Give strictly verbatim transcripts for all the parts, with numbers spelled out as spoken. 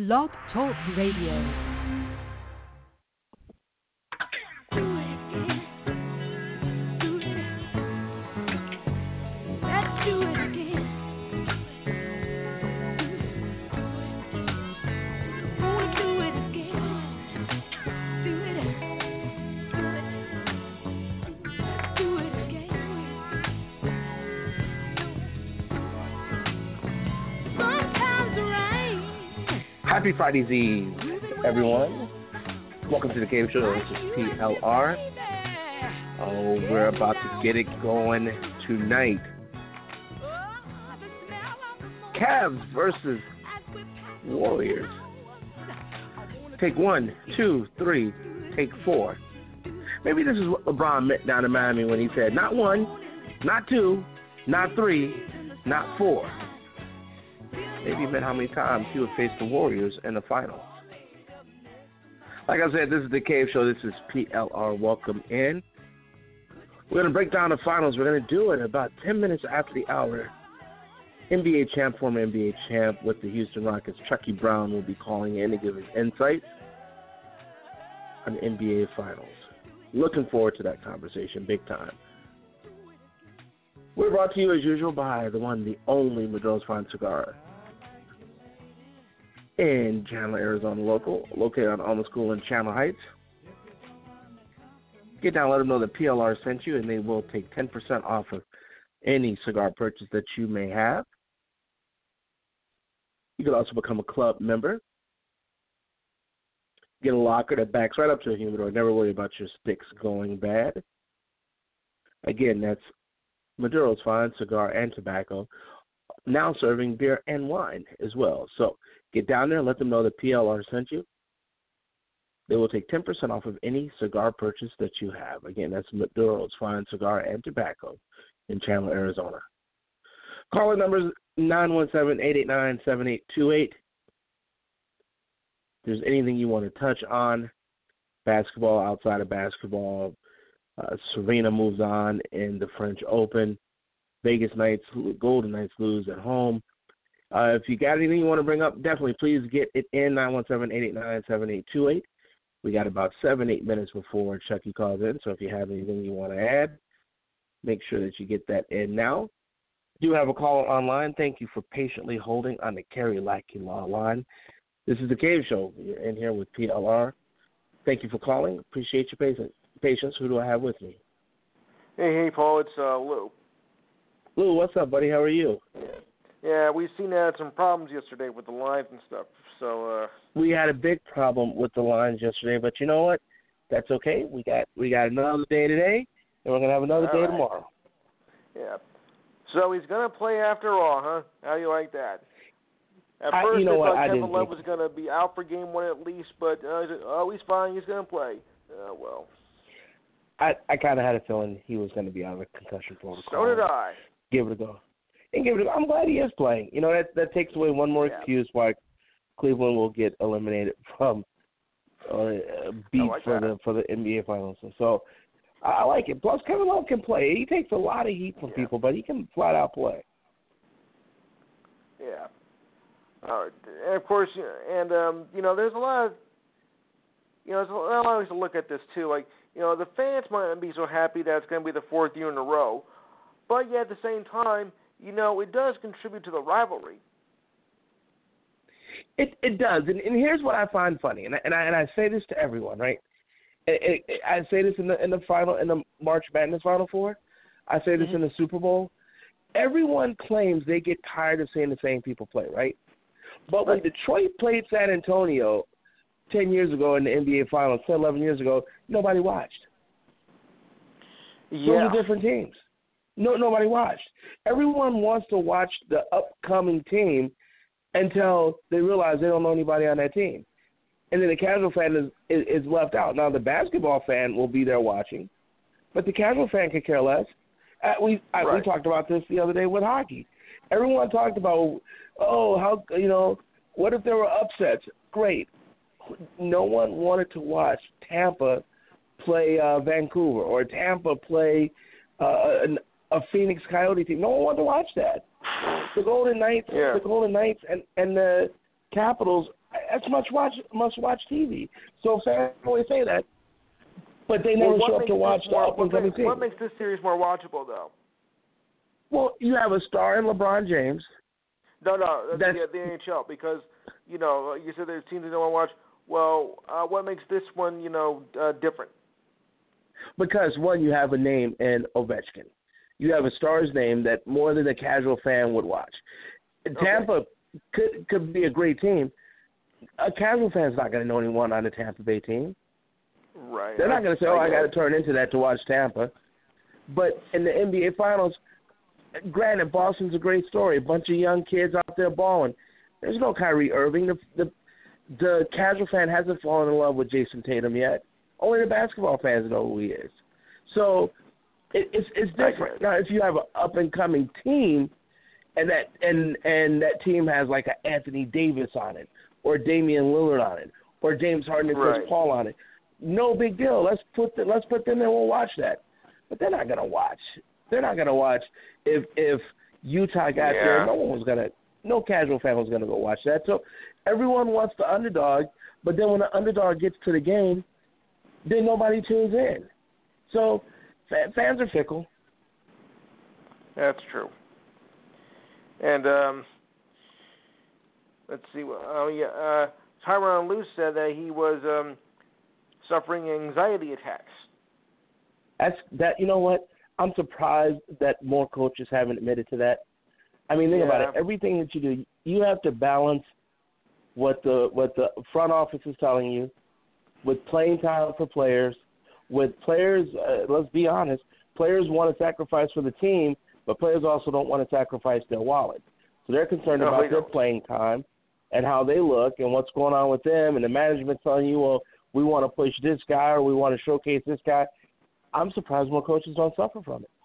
Blog Talk Radio. Happy Friday's Eve, everyone. Welcome to the Game Show. This is P L R. Oh, we're about to get it going tonight. Cavs versus Warriors. Take one, two, three, take four. Maybe this is what LeBron meant down in Miami when he said, not one, not two, not three, not four. Maybe he meant how many times he would face the Warriors in the finals. Like I said, this is the Cave Show. This is P L R. Welcome in. We're going to break down the finals. We're going to do it about ten minutes after the hour. N B A champ, former N B A champ with the Houston Rockets, Chucky Brown, will be calling in to give his insights on the N B A finals. Looking forward to that conversation big time. We're brought to you, as usual, by the one, the only Madro's Fine Cigar in Chandler, Arizona local, located on Alma School in Chandler Heights. Get down, let them know that P L R sent you, and they will take ten percent off of any cigar purchase that you may have. You can also become a club member. Get a locker that backs right up to the humidor. Never worry about your sticks going bad. Again, that's Maduro's Fine Cigar and Tobacco, now serving beer and wine as well. So get down there and let them know that P L R sent you. They will take ten percent off of any cigar purchase that you have. Again, that's Maduro's Fine Cigar and Tobacco in Chandler, Arizona. Caller number is nine one seven, eight eight nine, seven eight two eight. If there's anything you want to touch on, basketball, outside of basketball, uh, Serena moves on in the French Open. Vegas Knights, Golden Knights lose at home. Uh, if you got anything you want to bring up, definitely please get it in, nine one seven, eight eight nine, seven eight two eight. We got about seven, eight minutes before Chucky calls in, so if you have anything you want to add, make sure that you get that in now. Do have a caller online. Thank you for patiently holding on the Kerry Lackey Law line. This is the Cave Show. You're in here with P L R. Thank you for calling. Appreciate your patience. Patience. Who do I have with me? Hey, hey, Paul. It's uh, Lou. Lou, what's up, buddy? How are you? Yeah, yeah we've seen uh, some problems yesterday with the lines and stuff. So uh, we had a big problem with the lines yesterday, but you know what? That's okay. We got we got another day today, and we're gonna have another day right. tomorrow. Yeah. So he's gonna play after all, huh? How do you like that? At I, first, you know I what? thought I Kevin didn't Love think... was gonna be out for game one at least, but uh, oh, he's fine. He's gonna play. Uh, well. I, I kind of had a feeling he was going to be out of the concussion protocol. So did I. Give it a go. And give it a go. I'm glad he is playing. You know, that that takes away one more yeah. excuse why Cleveland will get eliminated from or uh, beat like for that. the for the N B A Finals. So I, I like it. Plus, Kevin Love can play. He takes a lot of heat from yeah. people, but he can flat out play. Yeah. Uh, and of course, and um, you know, there's a lot of you know, there's a lot of ways to look at this too. Like, you know, the fans might not be so happy that it's going to be the fourth year in a row, but yet at the same time, you know, it does contribute to the rivalry. It it does, and, and here's what I find funny, and I, and I and I say this to everyone, right? It, it, I say this in the in the final in the March Madness Final Four. I say this mm-hmm. in the Super Bowl. Everyone claims they get tired of seeing the same people play, right? But when Detroit played San Antonio ten years ago in the N B A Finals, ten, eleven years ago, nobody watched. Yeah. Those are different teams. No, nobody watched. Everyone wants to watch the upcoming team until they realize they don't know anybody on that team. And then the casual fan is, is, is left out. Now, the basketball fan will be there watching, but the casual fan could care less. Uh, we I, right. we talked about this the other day with hockey. Everyone talked about, oh, how, you know, what if there were upsets? Great. No one wanted to watch Tampa play uh, Vancouver or Tampa play uh, an, a Phoenix Coyote team. No one wanted to watch that. The Golden Knights, yeah. the Golden Knights, and, and the Capitals That's much watch, must watch T V. So fans always say that, but they never well, show up to watch the more, up and coming team. What makes this series more watchable, though? Well, you have a star in LeBron James. No, no, that's, that's the, the N H L, because, you know, like you said there's teams that don't want to watch. Well, uh, what makes this one, you know, uh, different? Because, one, you have a name in Ovechkin. You have a star's name that more than a casual fan would watch. Okay. Tampa could could be a great team. A casual fan's not going to know anyone on the Tampa Bay team. Right. They're not going to say, oh, I, I got to turn into that to watch Tampa. But in the N B A Finals, granted, Boston's a great story. A bunch of young kids out there balling. There's no Kyrie Irving. The, the, the casual fan hasn't fallen in love with Jason Tatum yet. Only the basketball fans know who he is. So it, it's it's different. Now, if you have an up-and-coming team, and that and and that team has like an Anthony Davis on it, or Damian Lillard on it, or James Harden and Chris right. Paul on it, no big deal. Let's put the, let's put them there. We'll watch that. But they're not gonna watch. They're not gonna watch if if Utah got yeah. there. No one was gonna. No casual fan was gonna go watch that. So everyone wants the underdog. But then when the underdog gets to the game, then nobody tunes in. So fans are fickle. That's true. And um, let's see. Oh yeah, uh, Tyronn Lue said that he was um, suffering anxiety attacks. That's that. You know what? I'm surprised that more coaches haven't admitted to that. I mean, think yeah. about it. Everything that you do, you have to balance what the what the front office is telling you, with playing time for players, with players. Uh, let's be honest. Players want to sacrifice for the team, but players also don't want to sacrifice their wallet. So they're concerned no, about they their don't. playing time and how they look and what's going on with them. And the management telling you, well, we want to push this guy or we want to showcase this guy. I'm surprised more coaches don't suffer from it.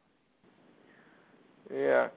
Yeah.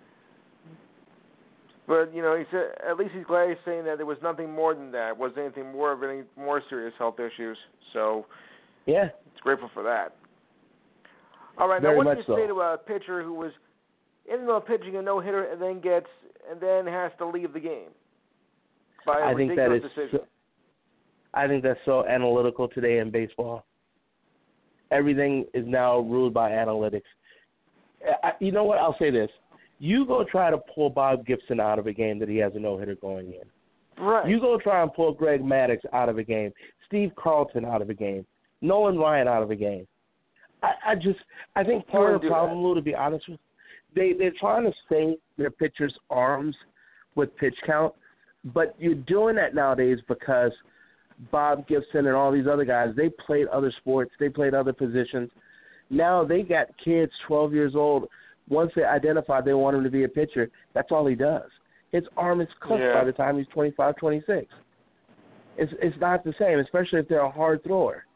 But, you know, he said at least he's glad he's saying that there was nothing more than that. It wasn't anything more of any more serious health issues. So, yeah, it's grateful for that. All right, Very now what much do you so. say to a pitcher who was in the middle of pitching a no-hitter and then gets and then has to leave the game by a I think that ridiculous is. decision? So, I think that's so analytical today in baseball. Everything is now ruled by analytics. I, you know what? I'll say this. You go try to pull Bob Gibson out of a game that he has a no-hitter going in. Right. You go try and pull Greg Maddux out of a game, Steve Carlton out of a game, Nolan Ryan out of a game. I, I just – I think part of the problem, Lou, to be honest with you, they, they're trying to save their pitchers' arms with pitch count, but you're doing that nowadays because Bob Gibson and all these other guys, they played other sports. They played other positions. Now they got kids twelve years old. Once they identify they want him to be a pitcher, that's all he does. His arm is cooked yeah. by the time he's twenty-five, twenty-six. It's it's not the same, especially if they're a hard thrower.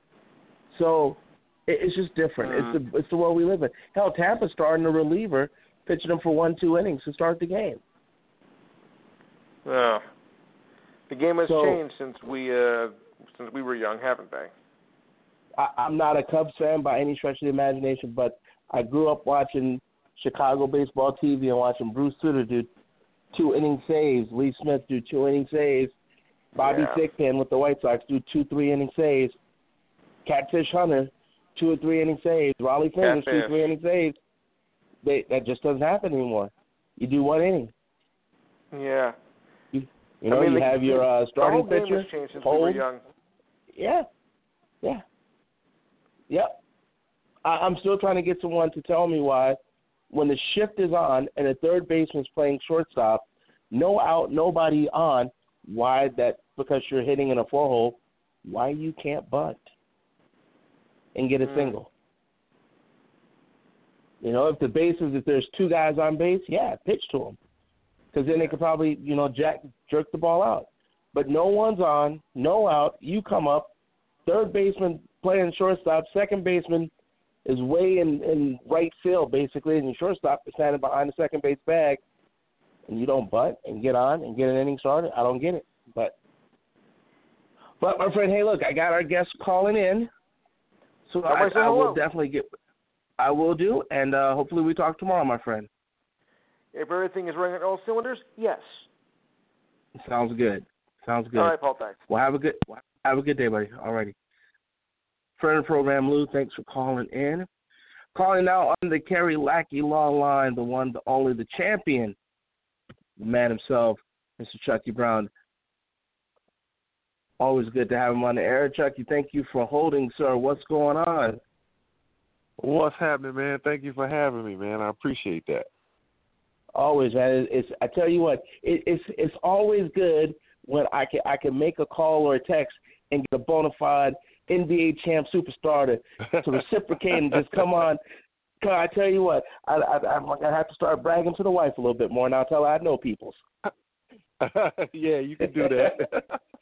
So it, it's just different. Mm. It's the it's the world we live in. Hell, Tampa's starting a reliever, pitching him for one, two innings to start the game. Oh. The game has so, changed since we uh, since we were young, haven't they? I, I'm not a Cubs fan by any stretch of the imagination, but I grew up watching Chicago baseball T V and watching Bruce Sutter do two inning saves, Lee Smith do two inning saves, Bobby yeah. Thigpen with the White Sox do two three inning saves, Catfish Hunter two or three inning saves, Raleigh Fingers two three inning saves. They that just doesn't happen anymore. You do one inning. Yeah. You, you know I mean, you the, have your uh, starting the whole pitcher. Game has changed since hold. we were young. Yeah. Yeah. Yep. I, I'm still trying to get someone to tell me why, when the shift is on and the third baseman's playing shortstop, no out, nobody on, why that, because you're hitting in a four hole, why you can't bunt and get a mm. single. You know, if the bases, if there's two guys on base, yeah, pitch to them. Because then they could probably, you know, jack, jerk the ball out. But no one's on, no out, you come up, third baseman playing shortstop, second baseman is way in, in right field, basically, and your shortstop is standing behind the second base bag, and you don't bunt and get on and get an inning started. I don't get it. But, but my friend, hey, look, I got our guests calling in, so I, I will definitely get – I will do, and uh, hopefully we talk tomorrow, my friend. If everything is running on all cylinders, yes. Sounds good. Sounds good. All right, Paul. Thanks. Well, have a good have a good day, buddy. All righty. Friend of the program, Lou. Thanks for calling in. Calling now on the Kerry Lackey Law Line, the one, the only, the champion, the man himself, Mister Chucky Brown. Always good to have him on the air. Chucky, thank you for holding, sir. What's going on? What's happening, man? Thank you for having me, man. I appreciate that. Always, man. It's, I tell you what, it, it's it's always good when I can I can make a call or a text and get a bona fide N B A champ superstar to, to reciprocate and just come on. Cause I tell you what, I, I I'm gonna have to start bragging to the wife a little bit more, and I'll tell her I know peoples. Yeah, you can do that.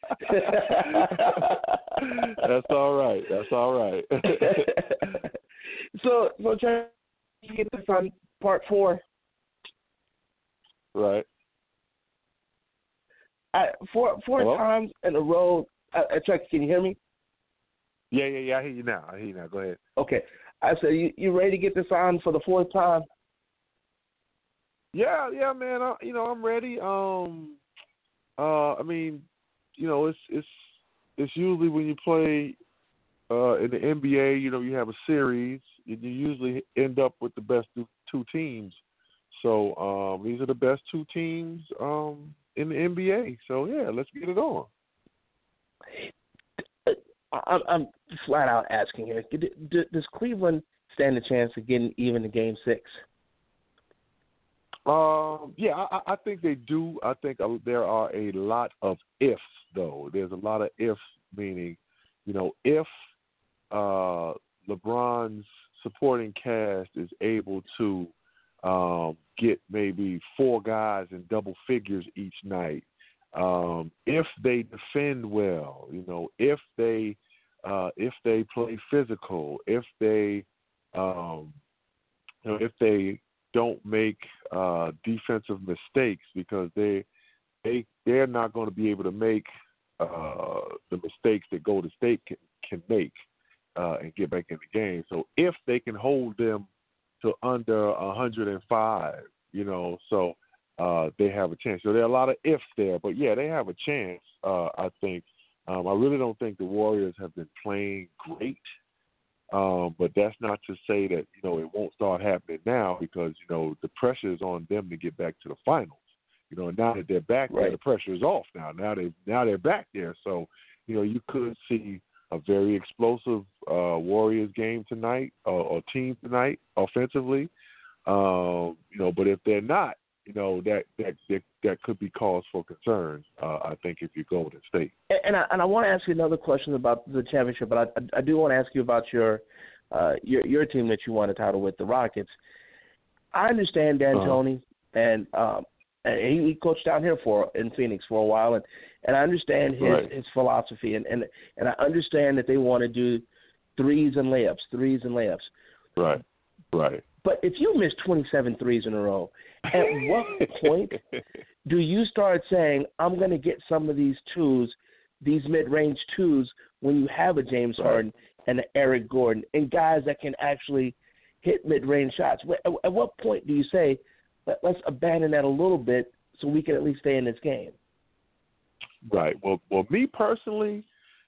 That's all right. That's all right. so, so try to get this on part four. Right. I, four four Hello? times in a row. Uh, Chuck, can you hear me? Yeah, yeah, yeah. I hear you now. I hear you now. Go ahead. Okay. I said, you, you ready to get this on for the fourth time? Yeah, yeah, man. I, you know, I'm ready. Um, uh, I mean, you know, it's it's it's usually when you play uh, in the N B A, you know, you have a series, and you usually end up with the best two teams. So um, these are the best two teams um, in the N B A. So yeah, let's get it on. I'm, I'm flat out asking here. Does Cleveland stand a chance of getting even in Game Six? Um, yeah, I, I think they do. I think there are a lot of ifs, though. There's a lot of ifs, meaning, you know, if uh, LeBron's supporting cast is able to um, get maybe four guys in double figures each night, um, if they defend well, you know, if they uh, if they play physical, if they um, you know, if they don't make uh, defensive mistakes, because they they they're not going to be able to make uh, the mistakes that Golden State can, can make uh, and get back in the game. So if they can hold them to under one hundred five, you know, so uh, they have a chance. So there are a lot of ifs there, but yeah, they have a chance. Uh, I think. Um, I really don't think the Warriors have been playing great. Um, but that's not to say that, you know, it won't start happening now, because, you know, the pressure is on them to get back to the finals. You know, and now that they're back right. there, the pressure is off now. Now they now they're back there. So, you know, you could see a very explosive uh, Warriors game tonight, uh, or team tonight offensively. Um, you know, but if they're not, you know, that that that, that could be cause for concern, uh, I think, if you Golden State. And, and I and I want to ask you another question about the championship, but I, I do want to ask you about your uh, your your team that you won a title with, the Rockets. I understand D'Antoni, uh-huh. and um, and he, he coached down here for in Phoenix for a while, and, and I understand his, right. his philosophy, and, and and I understand that they want to do threes and layups, threes and layups. Right, right. But if you miss twenty-seven threes in a row, at what point do you start saying, I'm going to get some of these twos, these mid-range twos, when you have a James right. Harden and an Eric Gordon and guys that can actually hit mid-range shots? At what point do you say, let's abandon that a little bit so we can at least stay in this game? Right. Well, well, me personally,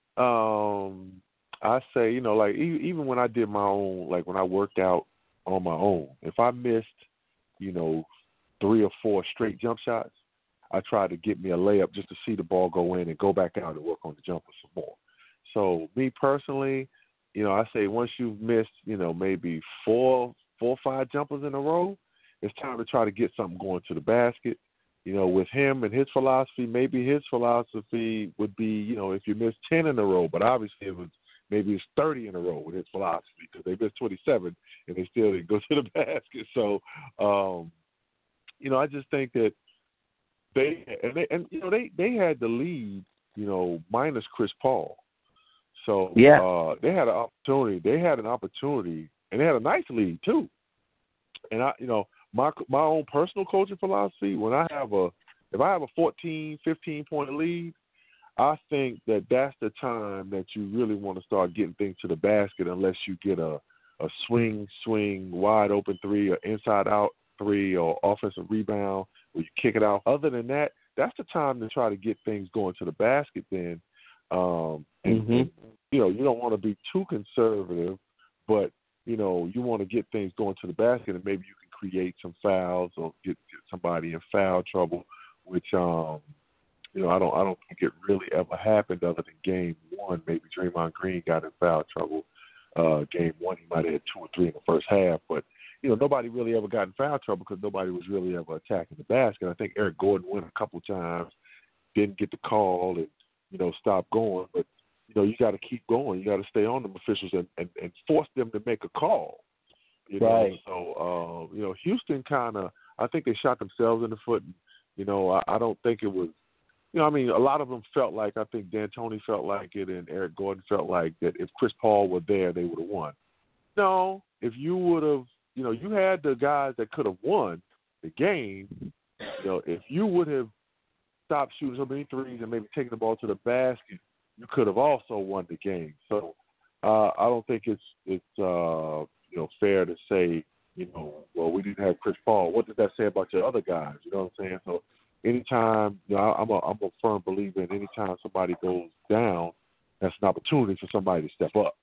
um, I say, you know, like even when I did my own, like when I worked out on my own, if I missed, you know, three or four straight jump shots, I tried to get me a layup just to see the ball go in and go back out and work on the jumper some more. So me personally, you know, I say once you've missed, you know, maybe four, four or five jumpers in a row, it's time to try to get something going to the basket. You know, with him and his philosophy, maybe his philosophy would be, you know, if you miss ten in a row, but obviously it was maybe it's thirty in a row with his philosophy, because they missed twenty-seven and they still didn't go to the basket. So, um, you know, I just think that they and, they, and you know, they, they had the lead, you know, minus Chris Paul. So yeah. uh, they had an opportunity. They had an opportunity, and they had a nice lead too. And I, you know, my my own personal coaching philosophy, when I have a if I have a fourteen, fifteen point lead, I think that that's the time that you really want to start getting things to the basket, unless you get a, a swing, swing, wide open three, or inside out three, or offensive rebound where you kick it out. Other than that, that's the time to try to get things going to the basket. Then, um, and, mm-hmm. and you know, you don't want to be too conservative, but you know, you want to get things going to the basket, and maybe you can create some fouls or get, get somebody in foul trouble, which um, you know, I don't I don't think it really ever happened other than game one. Maybe Draymond Green got in foul trouble. Uh, game one, he might have had two or three in the first half, but you know, nobody really ever got in foul trouble because nobody was really ever attacking the basket. I think Eric Gordon went a couple times, didn't get the call, and you know, stopped going. But you know, you got to keep going. You got to stay on them officials and, and, and force them to make a call. You right. know, so uh, you know, Houston kind of, I think they shot themselves in the foot. And, you know, I, I don't think it was. You know, I mean, a lot of them felt like, I think D'Antoni felt like it, and Eric Gordon felt like that if Chris Paul were there, they would have won. No, if you would have, you know, you had the guys that could have won the game. You know, if you would have stopped shooting so many threes and maybe taken the ball to the basket, you could have also won the game. So uh, I don't think it's it's uh, you know, fair to say, you know, well, we didn't have Chris Paul. What does that say about your other guys? You know what I'm saying? So anytime, you know, I'm a I'm a firm believer in anytime somebody goes down, that's an opportunity for somebody to step up.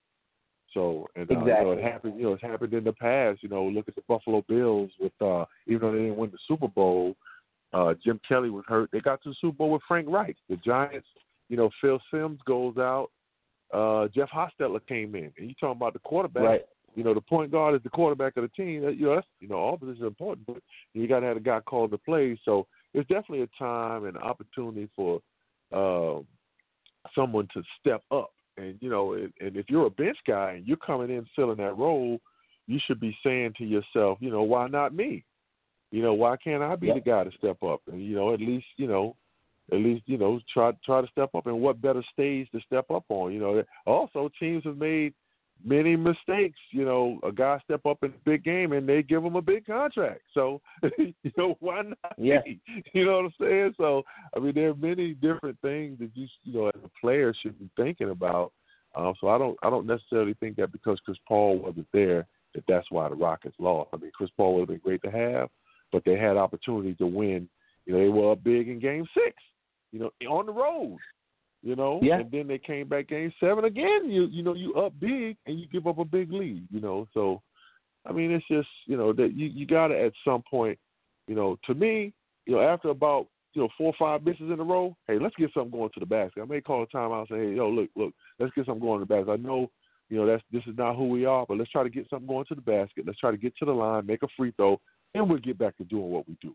So, and uh, exactly. you know, it happened. You know, it's happened in the past. You know, look at the Buffalo Bills with uh, even though they didn't win the Super Bowl, uh, Jim Kelly was hurt. They got to the Super Bowl with Frank Reich. The Giants, you know, Phil Simms goes out. Uh, Jeff Hostetler came in, and you talking about the quarterback. Right. You know, the point guard is the quarterback of the team. You know, that's, you know, all positions are important, but you got to have a guy called to play. So it's definitely a time and opportunity for uh, someone to step up. And, you know, and, and if you're a bench guy and you're coming in filling that role, you should be saying to yourself, you know, why not me? You know, why can't I be yep. the guy to step up? And, you know, at least, you know, at least, you know, try try to step up. And what better stage to step up on? You know, also teams have made many mistakes. You know, a guy step up in a big game and they give him a big contract. So, you know, why not yeah. me? You know what I'm saying? So, I mean, there are many different things that you, you know, as a player should be thinking about. Um, so I don't I don't necessarily think that because Chris Paul wasn't there, that that's why the Rockets lost. I mean, Chris Paul would have been great to have, but they had opportunity to win. You know, they were up big in Game Six. You know, on the road. You know, yeah. and then they came back Game Seven again. You you know, you up big and you give up a big lead. You know, so I mean, it's just, you know, that you you got to at some point, you know, to me, you know, after about you know four or five misses in a row, hey, let's get something going to the basket. I may call a timeout and say, hey, yo, look, look, let's get something going to the basket. I know, you know, that's this is not who we are, but let's try to get something going to the basket. Let's try to get to the line, make a free throw, and we'll get back to doing what we do.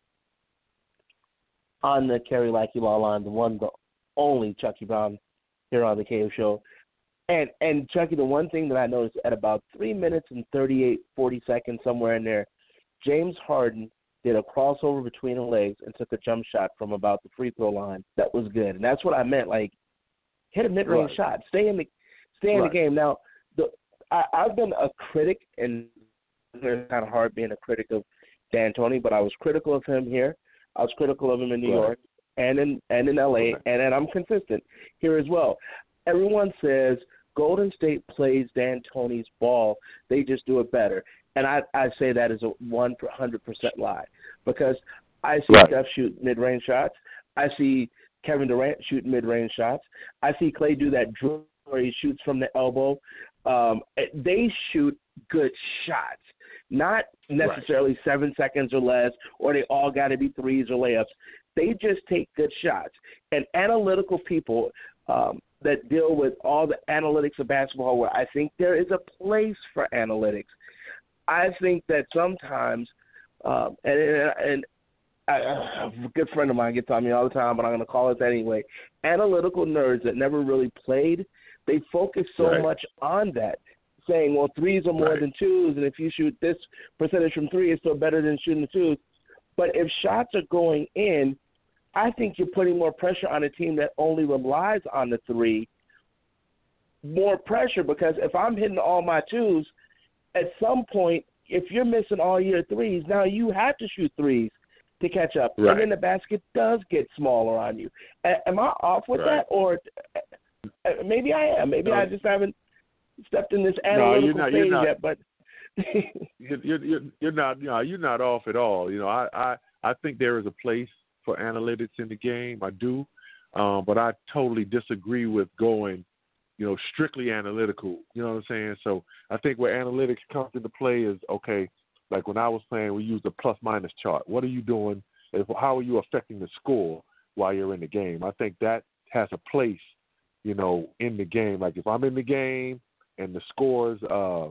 On the Kerry Lackey Law Line, the one, the only Chucky Brown here on the K O Show. And, and Chucky, the one thing that I noticed at about three minutes and thirty-eight, forty seconds, somewhere in there, James Harden did a crossover between the legs and took a jump shot from about the free throw line. That was good. And that's what I meant, like, hit a mid-range right. shot. Stay in the stay in right. the game. Now, the, I, I've been a critic, and it's kind of hard being a critic of D'Antoni, but I was critical of him here. I was critical of him in New right. York and in and in L A, right. and, and I'm consistent here as well. Everyone says Golden State plays D'Antoni's ball. They just do it better. And I, I say that is a one hundred percent lie because I see right. Steph shoot mid-range shots. I see Kevin Durant shoot mid-range shots. I see Clay do that drill where he shoots from the elbow. Um, they shoot good shots. Not necessarily right. seven seconds or less, or they all got to be threes or layups. They just take good shots. And analytical people um, that deal with all the analytics of basketball, where I think there is a place for analytics. I think that sometimes, um, and, and I, a good friend of mine gets on me all the time, but I'm going to call it that anyway, analytical nerds that never really played, they focus so right. much on that. Saying, well, threes are more right. than twos, and if you shoot this percentage from three, it's still better than shooting the twos. But if shots are going in, I think you're putting more pressure on a team that only relies on the three. More pressure, because if I'm hitting all my twos, at some point, if you're missing all your threes, now you have to shoot threes to catch up. Right. And then the basket does get smaller on you. A- am I off with right. that? Or maybe I am. Maybe no. I just haven't stepped in this analytical no, you're not, stage you're not, yet, but you're, you're you're not you know, you're not off at all. You know, I, I I think there is a place for analytics in the game. I do. Um, but I totally disagree with going, you know, strictly analytical. You know what I'm saying? So I think where analytics comes into play is, okay, like when I was playing, we used a plus-minus chart. What are you doing? How are you affecting the score while you're in the game? I think that has a place, you know, in the game. Like if I'm in the game and the score's uh,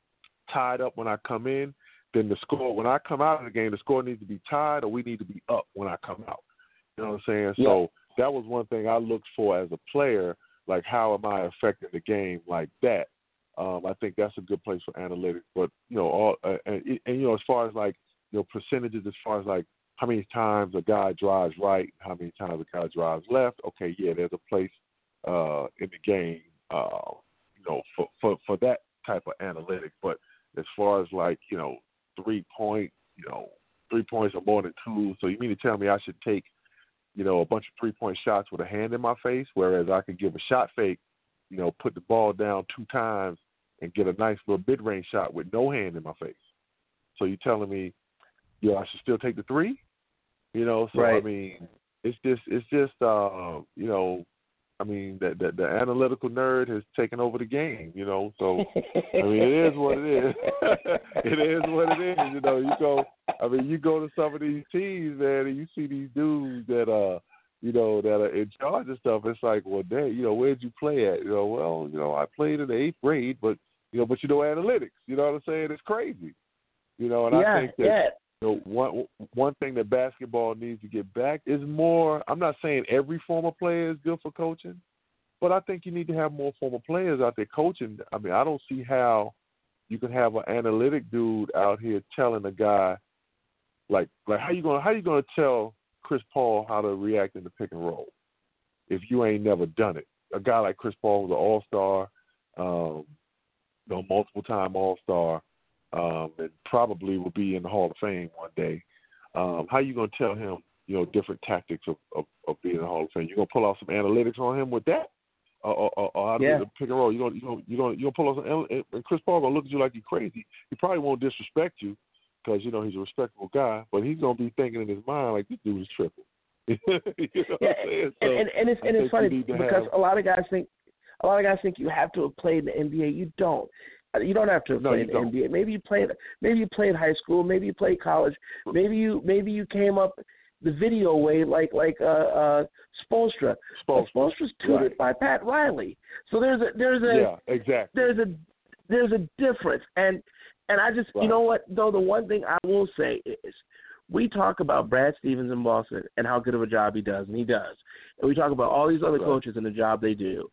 tied up when I come in, then the score, when I come out of the game, the score needs to be tied or we need to be up when I come out. You know what I'm saying? Yeah. So that was one thing I looked for as a player, like how am I affecting the game like that? Um, I think that's a good place for analytics. But, you know, all uh, and, and, you know, as far as like, you know, percentages, as far as like how many times a guy drives right, how many times a guy drives left, okay, yeah, there's a place uh, in the game, uh, you know, for, for, for that type of analytics. But as far as like, you know, three-point, you know, three points or more than two, so you mean to tell me I should take, you know, a bunch of three-point shots with a hand in my face, whereas I could give a shot fake, you know, put the ball down two times and get a nice little mid-range shot with no hand in my face. So you're telling me, you know, I should still take the three? You know, so, right. I mean, it's just, it's just, uh, you know, I mean, the, the, the analytical nerd has taken over the game, you know, so, I mean, it is what it is. It is what it is, you know, you go, I mean, you go to some of these teams, man, and you see these dudes that, uh, you know, that are in charge of stuff. It's like, well, dang, you know, where'd you play at? You know, well, you know, I played in the eighth grade, but, you know, but you know analytics. You know what I'm saying? It's crazy. You know, and yeah, I think that, yeah. you know, one, one thing that basketball needs to get back is more, I'm not saying every former player is good for coaching, but I think you need to have more former players out there coaching. I mean, I don't see how you can have an analytic dude out here telling a guy, like, like how you gonna how you gonna tell Chris Paul how to react in the pick and roll if you ain't never done it? A guy like Chris Paul was an all-star, um, you know, multiple-time all-star, um, and probably will be in the Hall of Fame one day. Um, how you gonna tell him, you know, different tactics of, of, of being in the Hall of Fame? You gonna pull out some analytics on him with that? Or, or, or how to yeah. do the pick and roll? You gonna you gonna you gonna you gonna pull out some, and Chris Paul gonna look at you like you're crazy. He probably won't disrespect you, because, you know, he's a respectable guy, but he's going to be thinking in his mind, like, this dude is triple. You know yeah, what I'm saying? So and, and, and it's, and it's funny because have, a lot of guys think a lot of guys think you have to have played in the N B A. You don't. You don't have to have no, played in the don't. N B A. Maybe you played maybe you played high school, maybe you played college, maybe you maybe you came up the video way like like uh, uh, Spoelstra. Spoelstra. Spoelstra's tutored right. by Pat Riley. So there's a there's a yeah, exactly. there's a there's a difference. And And I just, right. you know what, though, the one thing I will say is we talk about Brad Stevens in Boston and how good of a job he does, and he does. And we talk about all these other right. coaches and the job they do.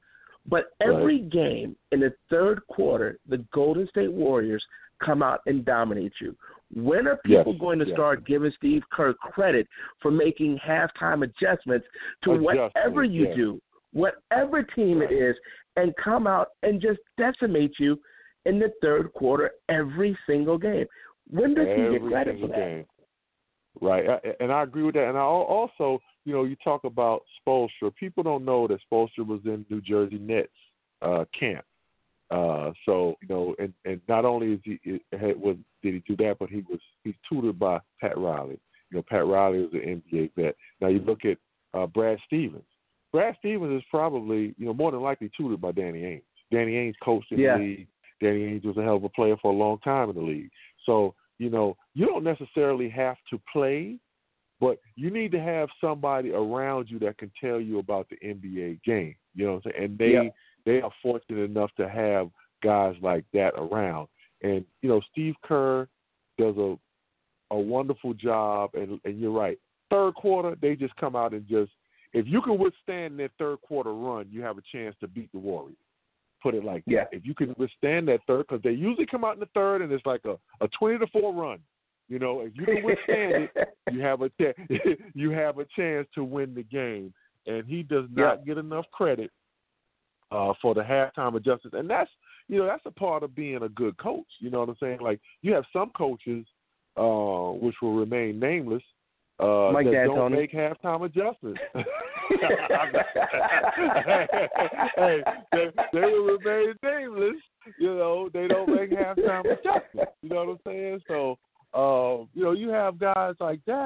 But every right. game in the third quarter, the Golden State Warriors come out and dominate you. When are people yes. going to yes. start giving Steve Kerr credit for making halftime adjustments to Adjustment, whatever you yes. do, whatever team right. it is, and come out and just decimate you in the third quarter every single game? When does every he get credit for that? Game. Right, and I agree with that. And I also, you know, you talk about Spoelstra. People don't know that Spoelstra was in New Jersey Nets uh, camp. Uh, so, you know, and, and not only is he it was did he do that, but he was he's tutored by Pat Riley. You know, Pat Riley was an N B A vet. Now you look at uh, Brad Stevens. Brad Stevens is probably, you know, more than likely tutored by Danny Ainge. Danny Ainge coached in yeah. the league. Danny Ainge was a hell of a player for a long time in the league. So, you know, you don't necessarily have to play, but you need to have somebody around you that can tell you about the N B A game. You know what I'm saying? And they yep. they are fortunate enough to have guys like that around. And, you know, Steve Kerr does a a wonderful job, and, and you're right. Third quarter, they just come out and just, if you can withstand that third quarter run, you have a chance to beat the Warriors. Put it like yeah. that. If you can withstand that third, because they usually come out in the third and it's like a, a twenty to four run. You know, if you can withstand it, you have a ch- you have a chance to win the game. And he does not yeah. get enough credit uh, for the halftime adjustments, and that's you know that's a part of being a good coach. You know what I'm saying? Like you have some coaches, uh, which will remain nameless, uh, Mike that D'Antoni. don't make halftime adjustments. hey, they, they will remain nameless. You know, they don't make halftime adjustments. You know what I'm saying? So, uh, you know, you have guys like that.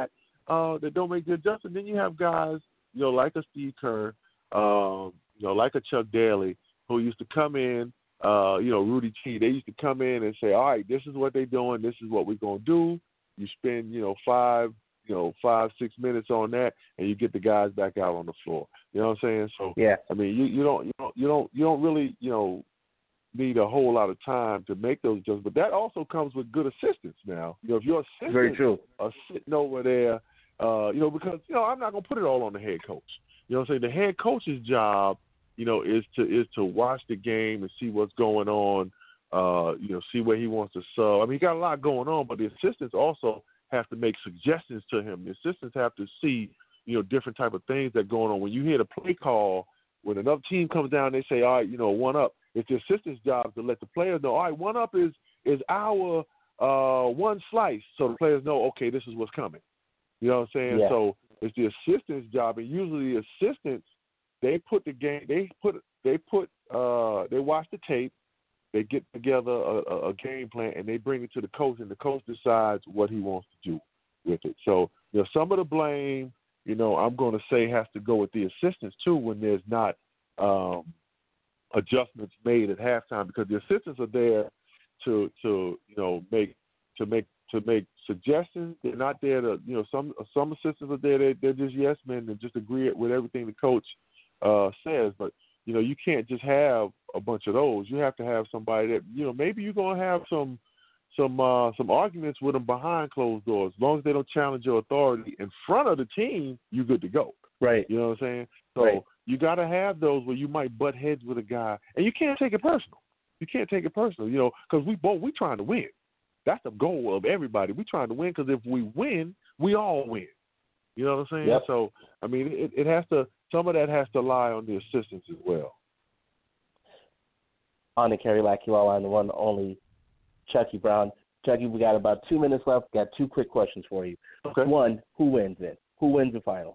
uh, that don't make the adjustment. Then you have guys, you know, like a Steve Kerr, um, you know, like a Chuck Daly, who used to come in, uh, you know, Rudy T. They used to come in and say, all right, this is what they're doing. This is what we're going to do. You spend, you know, five, you know, five, six minutes on that, and you get the guys back out on the floor. You know what I'm saying? So, yeah. I mean, you, you don't, you don't, you don't, you don't really, you know, need a whole lot of time to make those adjustments. But that also comes with good assistants now. You know, if your assistants Very true. are sitting over there, uh, you know, because, you know, I'm not going to put it all on the head coach. You know what I'm saying? The head coach's job, you know, is to is to watch the game and see what's going on, uh, you know, see where he wants to sub. I mean, he got a lot going on, but the assistants also have to make suggestions to him. The assistants have to see, you know, different type of things that are going on. When you hear the play call, when another team comes down, they say, all right, you know, one up. It's the assistant's job to let the players know, all right, one up is is our uh, one slice, so the players know, okay, this is what's coming. You know what I'm saying? Yeah. So it's the assistant's job, and usually the assistants, they put the game, they put, they put, uh, they watch the tape, they get together a, a, a game plan, and they bring it to the coach, and the coach decides what he wants to do with it. So, you know, some of the blame, you know, I'm going to say has to go with the assistants too when there's not um, adjustments made at halftime, because the assistants are there to, to you know, make to make to make suggestions. They're not there to, you know, some some assistants are there. They, they're just yes men and just agree with everything the coach uh, says. But you know, you can't just have a bunch of those. You have to have somebody that, you know, maybe you're gonna have some some uh, some arguments with them behind closed doors. As long as they don't challenge your authority in front of the team, you're good to go. Right. You know what I'm saying? So right. you got to have those where you might butt heads with a guy, and you can't take it personal. You can't take it personal, you know, because we both we trying to win. That's the goal of everybody. We trying to win, because if we win, we all win. You know what I'm saying? Yep. So I mean, it, it has to. Some of that has to lie on the assistants as well. On the Kerry Lackey-Law line, the one and only Chucky Brown. Chucky, we got about two minutes left. Got two quick questions for you. Okay. One, who wins then? Who wins the finals?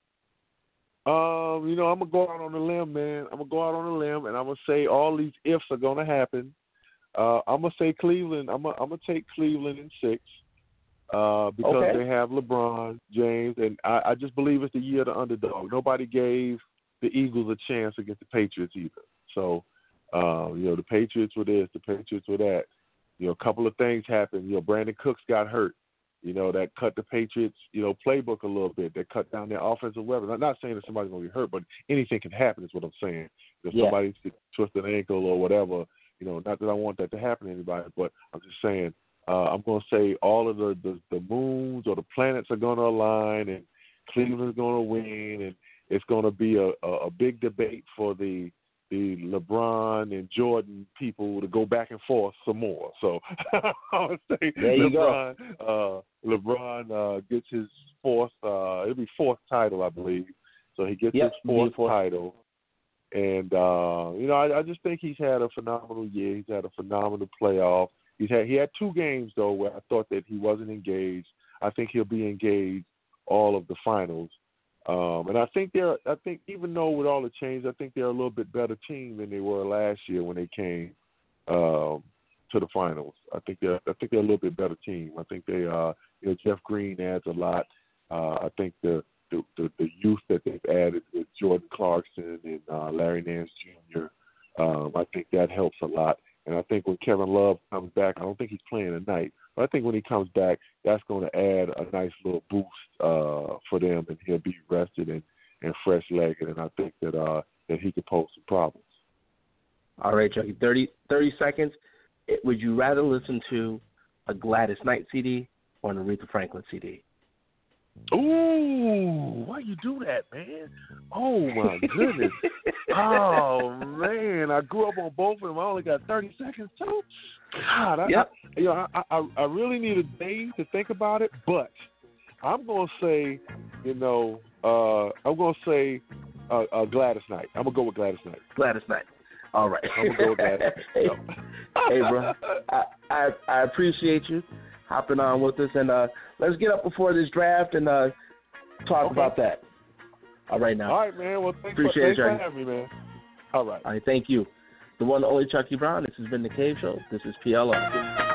Um, you know, I'm gonna go out on a limb, man. I'm gonna go out on a limb, and I'm gonna say all these ifs are gonna happen. Uh, I'm gonna say Cleveland. I'm gonna, I'm gonna take Cleveland in six uh, because okay. they have LeBron James, and I, I just believe it's the year of the underdog. Nobody gave the Eagles a chance against the Patriots either. So, uh, you know, the Patriots were this, the Patriots were that. You know, a couple of things happened. You know, Brandon Cooks got hurt. You know, that cut the Patriots, you know, playbook a little bit. That cut down their offensive weapons. I'm not saying that somebody's going to get hurt, but anything can happen is what I'm saying. If yeah. somebody twists an ankle or whatever, you know, not that I want that to happen to anybody, but I'm just saying uh, I'm going to say all of the, the, the moons or the planets are going to align, and Cleveland's going to win, and it's going to be a, a, a big debate for the the LeBron and Jordan people to go back and forth some more. So I'll say there you LeBron, go. Uh, LeBron uh, gets his fourth, uh, it'll be fourth title, I believe. So he gets yep, his fourth, fourth title. And, uh, you know, I, I just think he's had a phenomenal year. He's had a phenomenal playoff. He's had, he had two games, though, where I thought that he wasn't engaged. I think he'll be engaged all of the finals. Um, and I think they're, I think even though with all the change, I think they're a little bit better team than they were last year when they came um, to the finals. I think they're, I think they're a little bit better team. I think they, uh, you know, Jeff Green adds a lot. Uh, I think the, the, the, the youth that they've added with Jordan Clarkson and uh, Larry Nance Junior, um, I think that helps a lot. And I think when Kevin Love comes back, I don't think he's playing tonight, but I think when he comes back, that's going to add a nice little boost uh, for them, and he'll be rested and, and fresh-legged, and I think that uh, that he could pose some problems. All right, Chucky, thirty, thirty seconds. It, would you rather listen to a Gladys Knight C D or an Aretha Franklin C D? Ooh, why you do that, man? Oh, my goodness. Oh, man, I grew up on both of them. I only got thirty seconds, too. God, I, yep. I, you know, I, I, I really need a day to think about it, but I'm going to say, you know, uh, I'm going to say uh, uh, Gladys Knight. I'm going to go with Gladys Knight. Gladys Knight. All right. I'm going to go with Gladys hey, no. hey, bro, I, I, I appreciate you hopping on with us, and uh, let's get up before this draft and uh, talk okay. about that. All right, now. All right, man. Well, thanks, appreciate for, you. thanks for having me, man. All right. All right, thank you. The one and only Chucky Brown. This has been The Cave Show. This is P L O.